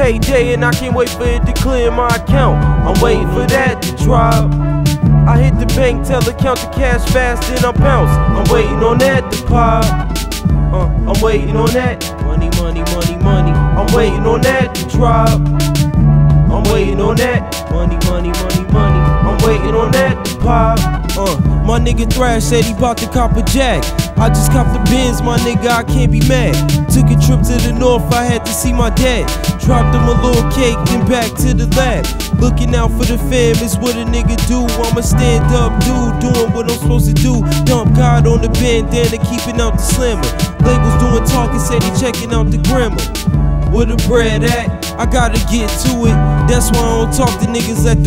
payday and I can't wait for it to clear my account. I'm waiting for that to drop. I hit the bank teller, count the cash fast, then I bounce. I'm waiting on that to pop. I'm waiting on that. Money, money, money, money. I'm waiting on that to drop. I'm waiting on that. Money, money, money, money. I'm waiting on that to pop. My nigga Thrash said he bought the cop a jack. I just copped the Benz, my nigga, I can't be mad. Took a trip to the north, I had to see my dad. Dropped him a little cake, then back to the lab. Looking out for the fam is what a nigga do. I'm a stand up dude, doing what I'm supposed to do. Dump God on the bandana, keeping out the slammer. Labels doing talking, said he checking out the grammar. Where the bread at? I gotta get to it. That's why I don't talk to niggas at the